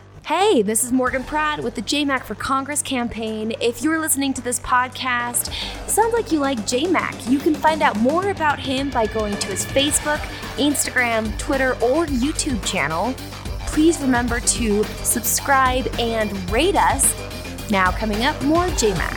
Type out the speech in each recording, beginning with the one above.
Hey, this is Morgan Pratt with the JMac for Congress campaign. If you're listening to this podcast, sounds like you like JMac. You can find out more about him by going to his Facebook, Instagram, Twitter, or YouTube channel. Please remember to subscribe and rate us. Now coming up, more JMac.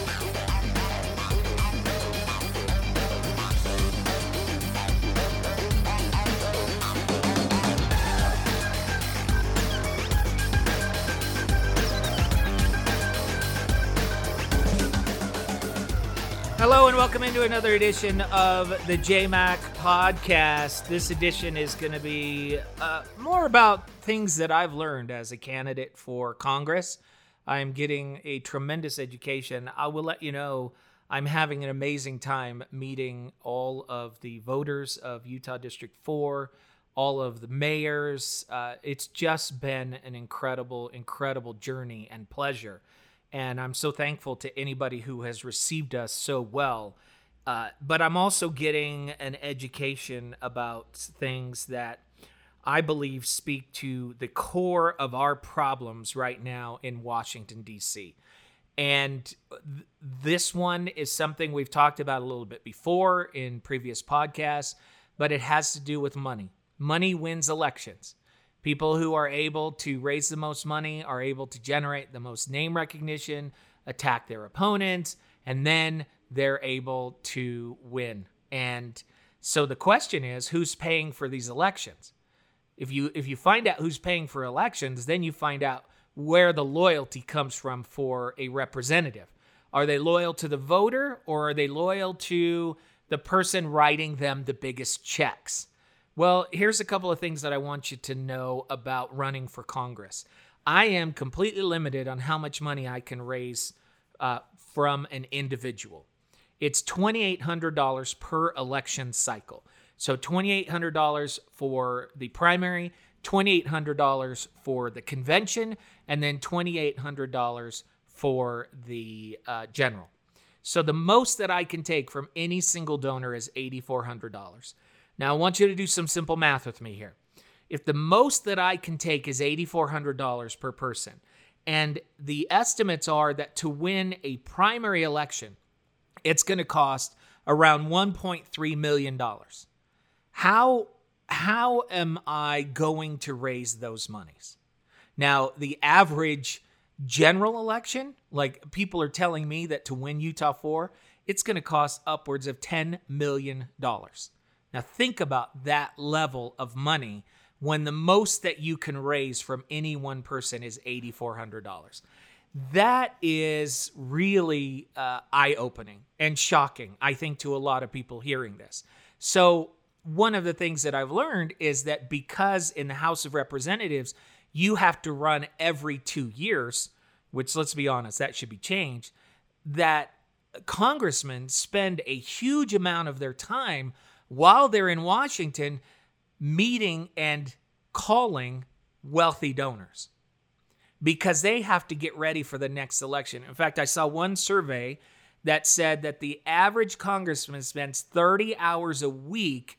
Hello and welcome into another edition of the JMac podcast. This edition is going to be more about things that I've learned as a candidate for Congress. I'm getting a tremendous education. I will let you know I'm having an amazing time meeting all of the voters of Utah District 4, all of the mayors. It's just been an incredible journey and pleasure. And I'm so thankful to anybody who has received us so well. But I'm also getting an education about things that I believe speak to the core of our problems right now in Washington, D.C. And this one is something we've talked about a little bit before in previous podcasts, but it has to do with money. Money wins elections. People who are able to raise the most money are able to generate the most name recognition, attack their opponents, and then they're able to win. And so the question is, who's paying for these elections? If you find out who's paying for elections, then you find out where the loyalty comes from for a representative. Are they loyal to the voter, or are they loyal to the person writing them the biggest checks? Well, here's a couple of things that I want you to know about running for Congress. I am completely limited on how much money I can raise from an individual. It's $2,800 per election cycle. So $2,800 for the primary, $2,800 for the convention, and then $2,800 for the general. So the most that I can take from any single donor is $8,400. Now, I want you to do some simple math with me here. If the most that I can take is $8,400 per person, and the estimates are that to win a primary election, it's going to cost around $1.3 million. How am I going to raise those monies? Now, the average general election, like people are telling me that to win Utah 4, it's going to cost upwards of $10 million. Now think about that level of money when the most that you can raise from any one person is $8,400. That is really eye-opening and shocking, I think, to a lot of people hearing this. So one of the things that I've learned is that because in the House of Representatives, you have to run every 2 years, which, let's be honest, that should be changed, that congressmen spend a huge amount of their time while they're in Washington meeting and calling wealthy donors because they have to get ready for the next election. In fact, I saw one survey that said that the average congressman spends 30 hours a week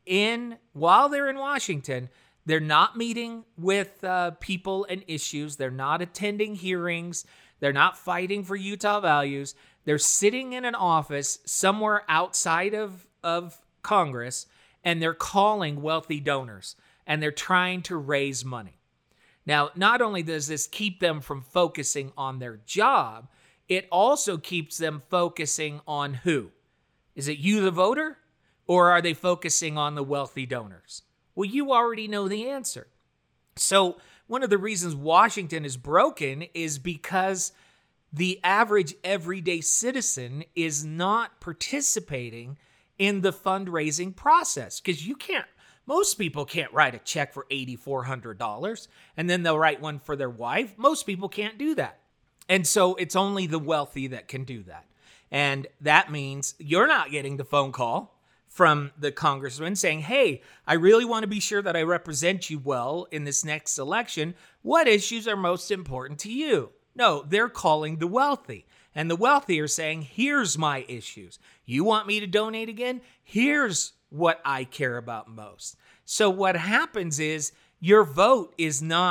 while they're in Washington. They're not meeting with people and issues. They're not attending hearings. They're not fighting for Utah values. They're sitting in an office somewhere outside of Congress, and they're calling wealthy donors, and they're trying to raise money. Now, not only does this keep them from focusing on their job, it also keeps them focusing on who? Is it you, the voter, or are they focusing on the wealthy donors? Well, you already know the answer. So one of the reasons Washington is broken is because the average everyday citizen is not participating in the fundraising process, because most people can't write a check for $8,400 and then they'll write one for their wife. Most people can't do that. And so it's only the wealthy that can do that. And that means you're not getting the phone call from the congressman saying, hey, I really want to be sure that I represent you well in this next election. What issues are most important to you? No, they're calling the wealthy. And the wealthy are saying, here's my issues. You want me to donate again? Here's what I care about most. So what happens is your vote is not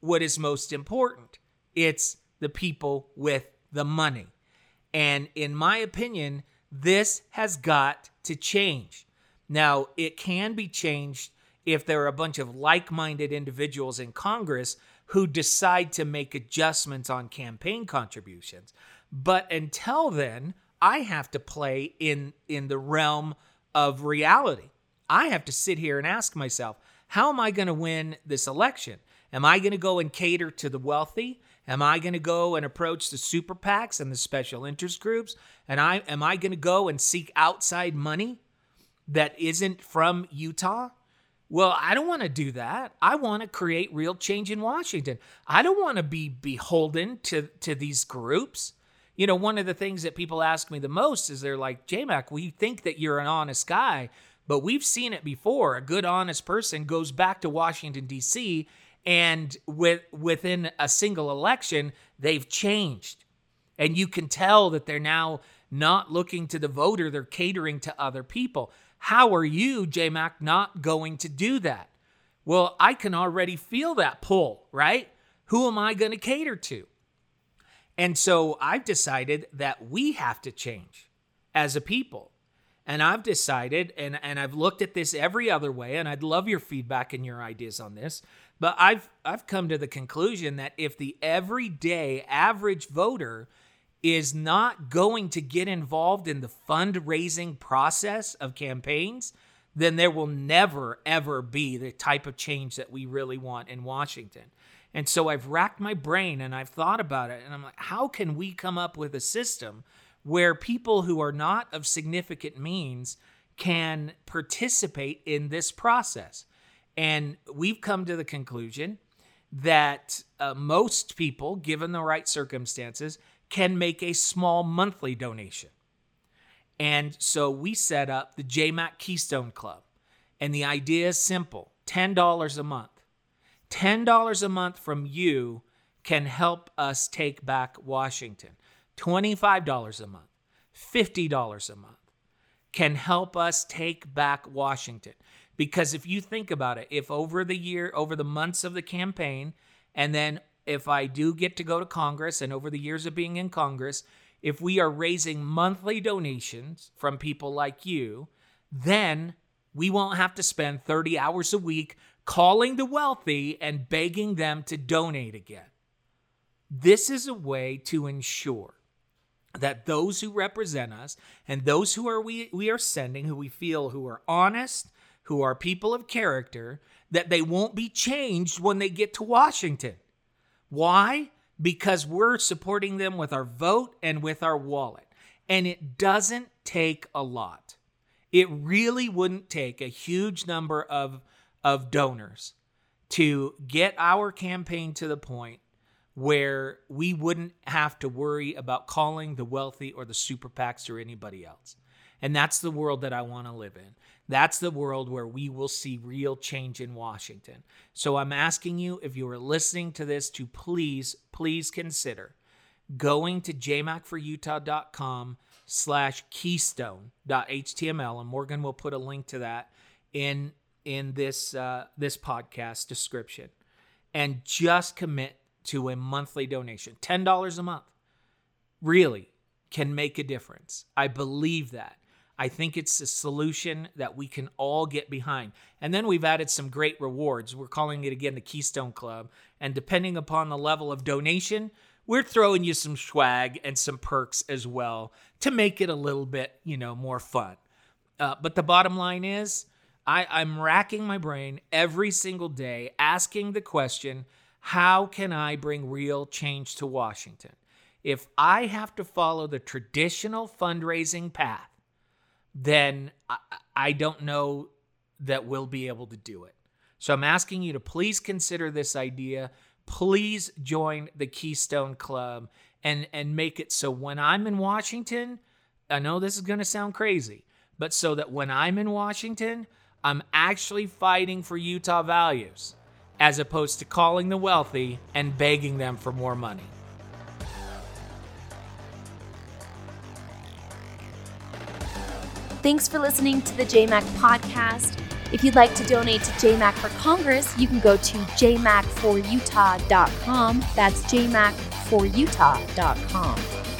what is most important. It's the people with the money. And in my opinion, this has got to change. Now, it can be changed if there are a bunch of like-minded individuals in Congress who decide to make adjustments on campaign contributions. But until then, I have to play in the realm of reality. I have to sit here and ask myself, how am I going to win this election? Am I going to go and cater to the wealthy? Am I going to go and approach the super PACs and the special interest groups? And am I going to go and seek outside money that isn't from Utah? Well, I don't want to do that. I want to create real change in Washington. I don't want to be beholden to these groups. You know, one of the things that people ask me the most is they're like, J-Mac, we think that you're an honest guy, but we've seen it before. A good, honest person goes back to Washington, D.C., and within a single election, they've changed. And you can tell that they're now not looking to the voter, they're catering to other people. How are you, J-Mac, not going to do that? Well, I can already feel that pull, right? Who am I going to cater to? And so I've decided that we have to change as a people. And I've decided, and I've looked at this every other way, and I'd love your feedback and your ideas on this, but I've come to the conclusion that if the everyday average voter is not going to get involved in the fundraising process of campaigns, then there will never, ever be the type of change that we really want in Washington. And so I've racked my brain and I've thought about it, and I'm like, how can we come up with a system where people who are not of significant means can participate in this process? And we've come to the conclusion that most people, given the right circumstances, can make a small monthly donation. And so we set up the J-Mac Keystone Club. And the idea is simple, $10 a month. $10 a month from you can help us take back Washington. $25 a month, $50 a month can help us take back Washington. Because if you think about it, if over the months of the campaign, and then if I do get to go to Congress and over the years of being in Congress, if we are raising monthly donations from people like you, then we won't have to spend 30 hours a week calling the wealthy and begging them to donate again. This is a way to ensure that those who represent us and those who we are sending, who we feel who are honest, who are people of character, that they won't be changed when they get to Washington. Why? Because we're supporting them with our vote and with our wallet. And it doesn't take a lot. It really wouldn't take a huge number of donors to get our campaign to the point where we wouldn't have to worry about calling the wealthy or the super PACs or anybody else. And that's the world that I want to live in. That's the world where we will see real change in Washington. So I'm asking you, if you are listening to this, to please consider going to jmacforutah.com/keystone.html, and Morgan will put a link to that in this podcast description, and just commit to a monthly donation. $10 a month really can make a difference. I believe that. I think it's a solution that we can all get behind. And then we've added some great rewards. We're calling it, again, the Keystone Club. And depending upon the level of donation, we're throwing you some swag and some perks as well to make it a little bit, more fun. But the bottom line is, I'm racking my brain every single day asking the question, how can I bring real change to Washington? If I have to follow the traditional fundraising path, then I don't know that we'll be able to do it. So I'm asking you to please consider this idea. Please join the Keystone Club and make it so when I'm in Washington, I know this is going to sound crazy, but so that when I'm in Washington, I'm actually fighting for Utah values, as opposed to calling the wealthy and begging them for more money. Thanks for listening to the J-Mac podcast. If you'd like to donate to JMac for Congress, you can go to jmacforutah.com. That's jmacforutah.com.